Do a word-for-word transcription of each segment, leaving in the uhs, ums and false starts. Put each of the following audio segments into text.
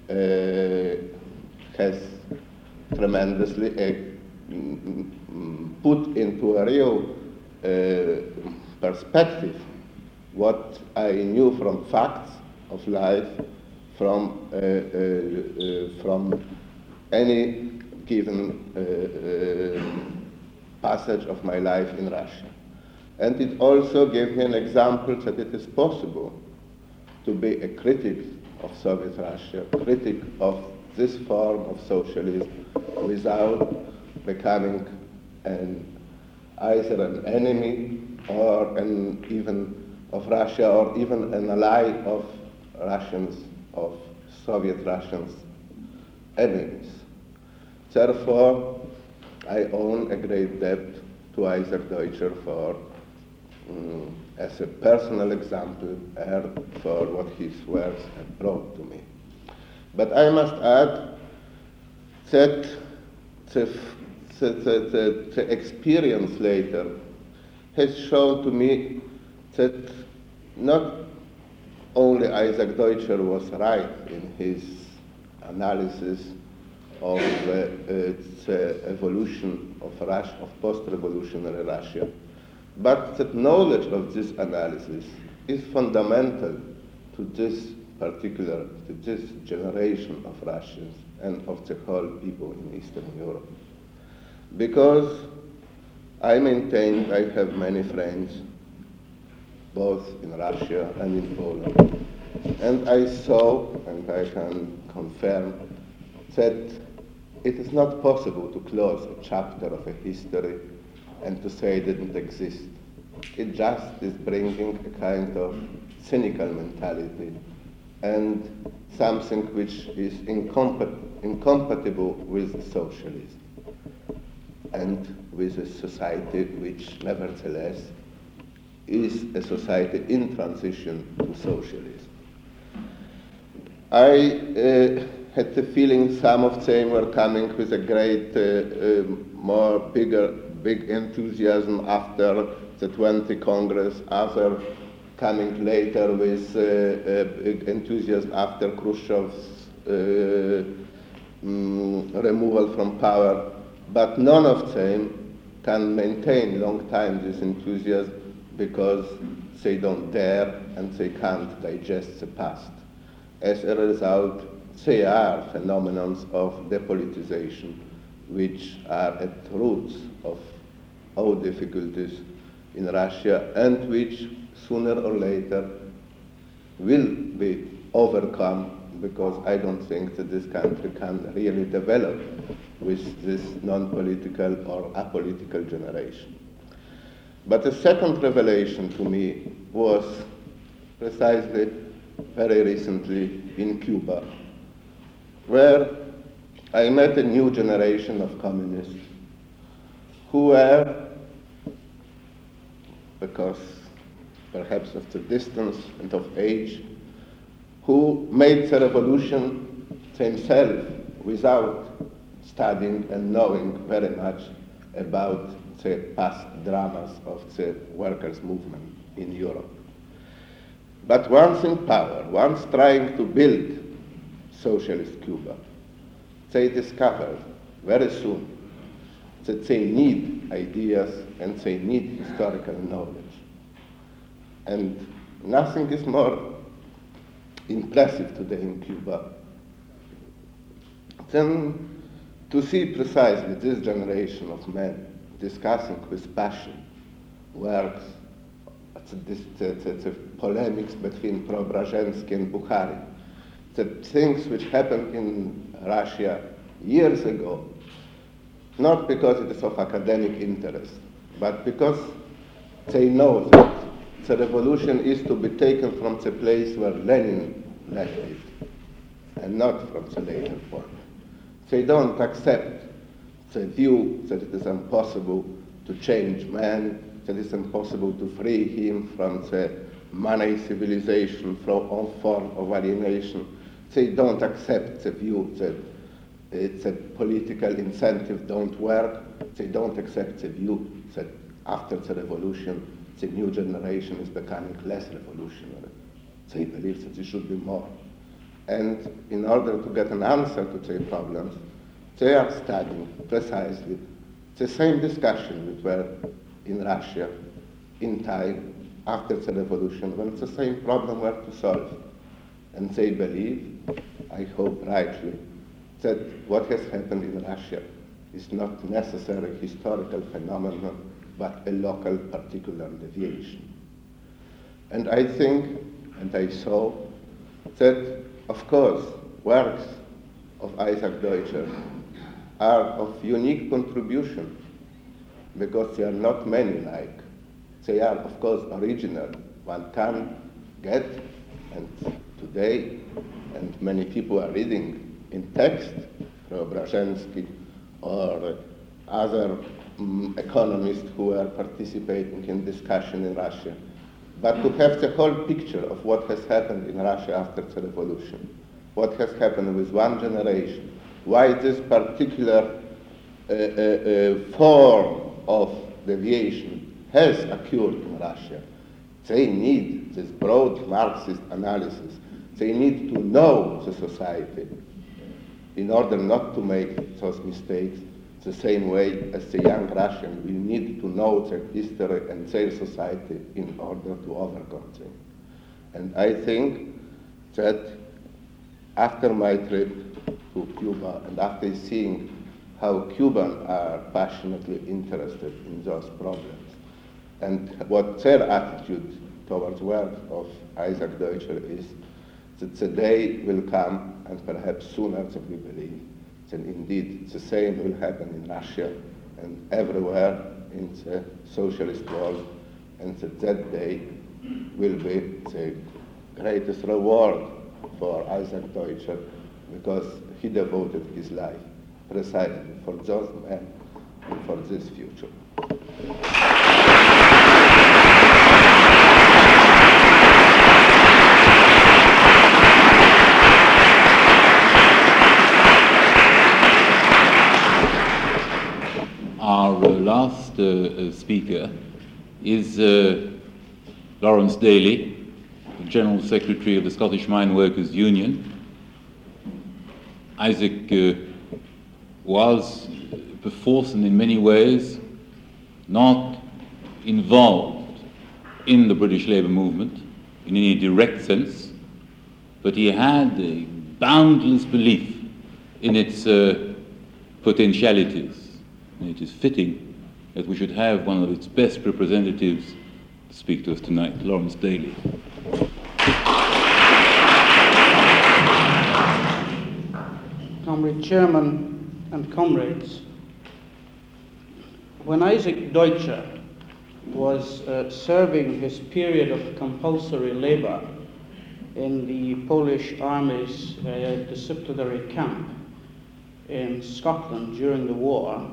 uh, has tremendously uh, mm, mm, put into a real uh, perspective what I knew from facts of life, from, uh, uh, uh, from any given uh, uh, passage of my life in Russia. And it also gave me an example that it is possible to be a critic of Soviet Russia, critic of this form of socialism without becoming an, either an enemy or an even of Russia or even an ally of Russians, of Soviet Russians' enemies. Therefore, I owe a great debt to Isaac Deutscher for, um, as a personal example, and for what his works have brought to me. But I must add that the, the, the, the experience later has shown to me that not only Isaac Deutscher was right in his analysis of uh, uh, the evolution of Russia, of post-revolutionary Russia, but that knowledge of this analysis is fundamental to this particular, to this generation of Russians and of the whole people in Eastern Europe. Because I maintain I have many friends, both in Russia and in Poland, and I saw, and I can confirm, that it is not possible to close a chapter of a history and to say it didn't exist. It just is bringing a kind of cynical mentality and something which is incompat- incompatible with socialism and with a society which nevertheless is a society in transition to socialism. I uh, had the feeling some of them were coming with a great, uh, uh, more bigger, big enthusiasm after the twentieth Congress, other coming later with uh, uh, big enthusiasm after Khrushchev's uh, mm, removal from power, but none of them can maintain long time this enthusiasm because they don't dare and they can't digest the past. As a result, they are phenomena of depolitization which are at the roots of all difficulties in Russia and which sooner or later will be overcome, because I don't think that this country can really develop with this non-political or apolitical generation. But the second revelation to me was precisely very recently in Cuba, where I met a new generation of communists who were, because perhaps of the distance and of age, who made the revolution themselves without studying and knowing very much about the past dramas of the workers' movement in Europe. But once in power, once trying to build socialist Cuba, they discovered very soon that they need ideas and they need historical knowledge. And nothing is more impressive today in Cuba than to see precisely this generation of men discussing with passion works, the, the, the, the polemics between Preobrazhensky and Bukharin, the things which happened in Russia years ago, not because it is of academic interest, but because they know that the revolution is to be taken from the place where Lenin left it, and not from the later point. They don't accept the view that it is impossible to change man, that it's impossible to free him from the money civilization, from all form of alienation. They don't accept the view that it's a political incentive don't work. They don't accept the view that after the revolution, the new generation is becoming less revolutionary. They believe that it should be more. And in order to get an answer to their problems, they are studying precisely the same discussion which were in Russia in time after the revolution, when the same problem were to solve. And they believe, I hope rightly, that what has happened in Russia is not necessarily a historical phenomenon, but a local particular deviation. And I think, and I saw, that, of course, works of Isaac Deutscher are of unique contribution, because they are not many like. They are, of course, original. One can get, and today, and many people are reading in text, Preobrazhensky or other um, economists who are participating in discussion in Russia. But to have the whole picture of what has happened in Russia after the revolution, what has happened with one generation, why this particular uh, uh, uh, form of deviation has occurred in Russia. They need this broad Marxist analysis. They need to know the society in order not to make those mistakes the same way as the young Russian will need to know their history and their society in order to overcome them. And I think that after my trip to Cuba and after seeing how Cubans are passionately interested in those problems and what their attitude towards work of Isaac Deutscher is, that the day will come, and perhaps sooner than we believe, that indeed the same will happen in Russia and everywhere in the socialist world, and that that day will be the greatest reward for Isaac Deutscher, because he devoted his life precisely for those men and for this future. Our uh, last uh, uh, speaker is uh, Lawrence Daly, the General Secretary of the Scottish Mine Workers Union. Isaac uh, was, perforce and in many ways, not involved in the British labour movement in any direct sense, but he had a boundless belief in its uh, potentialities. And it is fitting that we should have one of its best representatives to speak to us tonight, Lawrence Daly. Comrade Chairman and comrades, when Isaac Deutscher was uh, serving his period of compulsory labor in the Polish Army's uh, disciplinary camp in Scotland during the war,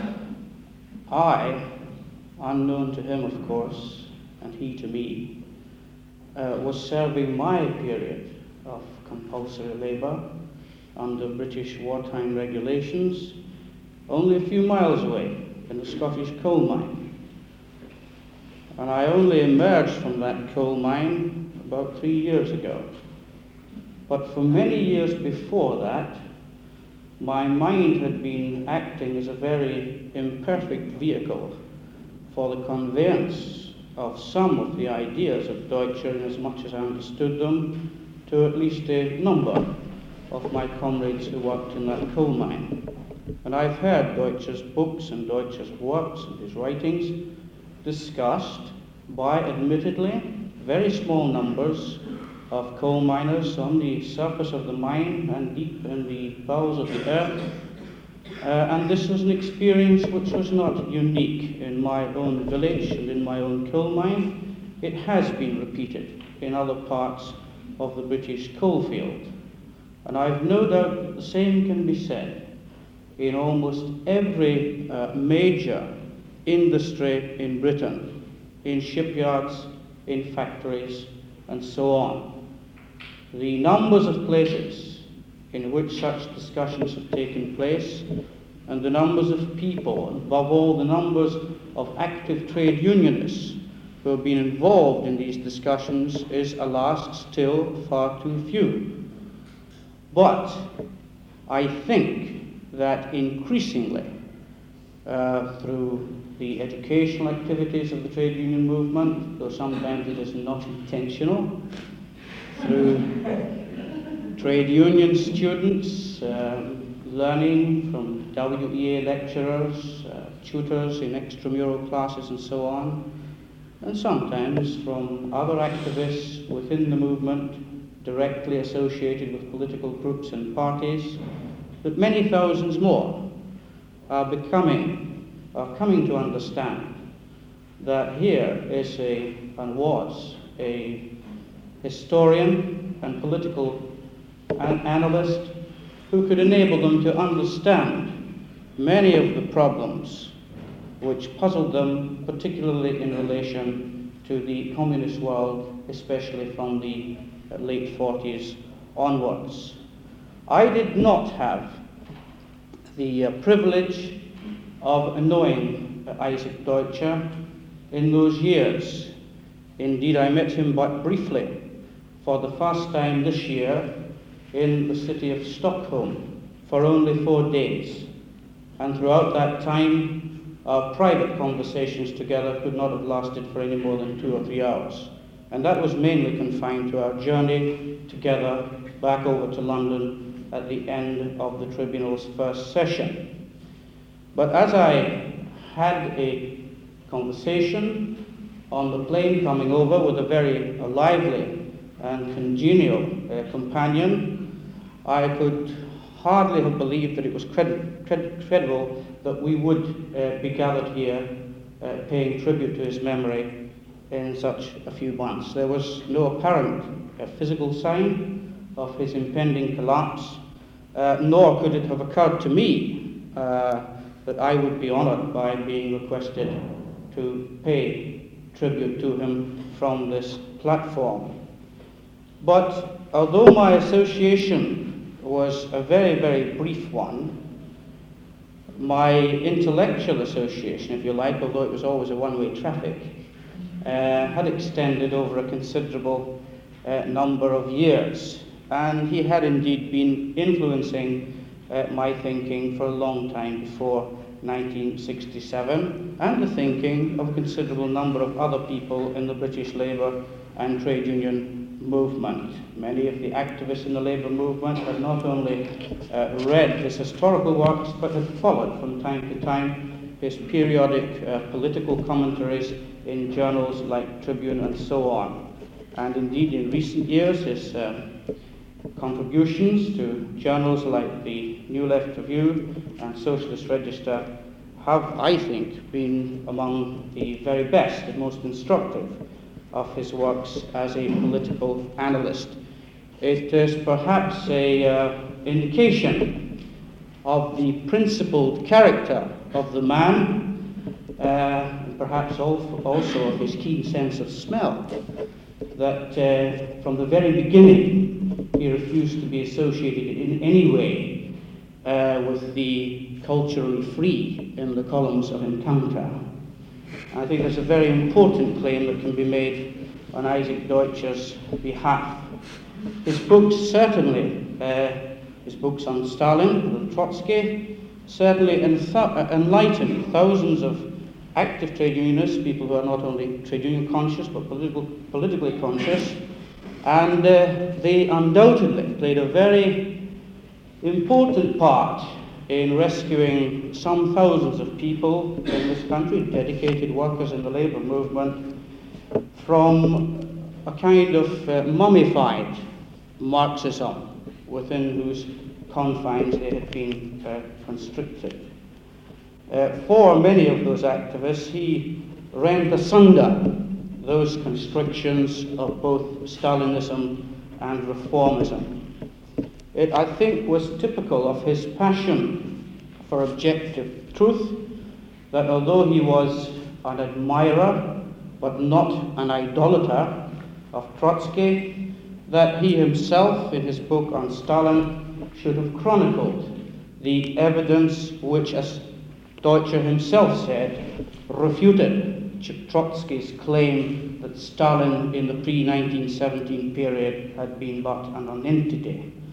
I, unknown to him of course, and he to me, uh, was serving my period of compulsory labor under British wartime regulations only a few miles away in a Scottish coal mine. And I only emerged from that coal mine about three years ago. But for many years before that, my mind had been acting as a very imperfect vehicle for the conveyance of some of the ideas of Deutscher, in as much as I understood them, to at least a number of my comrades who worked in that coal mine. And I've heard Deutscher's books and Deutscher's works and his writings discussed by, admittedly, very small numbers of coal miners on the surface of the mine and deep in the bowels of the earth. Uh, and this was an experience which was not unique in my own village and in my own coal mine. It has been repeated in other parts of the British coal field. And I've no doubt that the same can be said in almost every uh, major industry in Britain, in shipyards, in factories, and so on. The numbers of places in which such discussions have taken place, and the numbers of people, and above all the numbers of active trade unionists who have been involved in these discussions, is, alas, still far too few. But I think that increasingly, uh, through the educational activities of the trade union movement, though sometimes it is not intentional, through trade union students um, learning from W E A lecturers, uh, tutors in extramural classes and so on, and sometimes from other activists within the movement directly associated with political groups and parties, that many thousands more are becoming, are coming to understand that here is a, and was, a historian and political an analyst who could enable them to understand many of the problems which puzzled them, particularly in relation to the communist world, especially from the late forties onwards. I did not have the uh, privilege of knowing uh, Isaac Deutscher in those years. Indeed, I met him but briefly for the first time this year in the city of Stockholm for only four days. And throughout that time, our private conversations together could not have lasted for any more than two or three hours. And that was mainly confined to our journey together back over to London at the end of the tribunal's first session. But as I had a conversation on the plane coming over with a very uh, lively and congenial uh, companion, I could hardly have believed that it was cred cred credible that we would uh, be gathered here uh, paying tribute to his memory in such a few months. There was no apparent uh, physical sign of his impending collapse, uh, nor could it have occurred to me uh, that I would be honored by being requested to pay tribute to him from this platform. But although my association was a very, very brief one, my intellectual association, if you like, although it was always a one-way traffic, uh, had extended over a considerable uh, number of years. And he had indeed been influencing uh, my thinking for a long time before nineteen sixty-seven, and the thinking of a considerable number of other people in the British Labour and trade union movement. Many of the activists in the labour movement had not only uh, read his historical works, but had followed from time to time his periodic uh, political commentaries in journals like Tribune and so on. And indeed, in recent years, his uh, contributions to journals like the New Left Review and Socialist Register have, I think, been among the very best and most instructive of his works as a political analyst. It is perhaps a uh, indication of the principled character of the man, uh, and perhaps also of his keen sense of smell, that uh, from the very beginning he refused to be associated in any way uh, with the culturally free in the columns of Encounter. I think there's a very important claim that can be made on Isaac Deutscher's behalf. His books certainly, uh, his books on Stalin and Trotsky, certainly enlighten thousands of active trade unionists, people who are not only trade union conscious but political, politically conscious, and uh, they undoubtedly played a very important part in rescuing some thousands of people in this country, dedicated workers in the labour movement, from a kind of uh, mummified Marxism within whose confines they had been uh, constricted. Uh, for many of those activists, he rent asunder those constrictions of both Stalinism and reformism. It, I think, was typical of his passion for objective truth, that although he was an admirer but not an idolater of Trotsky, that he himself, in his book on Stalin, should have chronicled the evidence which, as Deutscher himself said, refuted Trotsky's claim that Stalin in the pre nineteen seventeen period had been but an nonentity.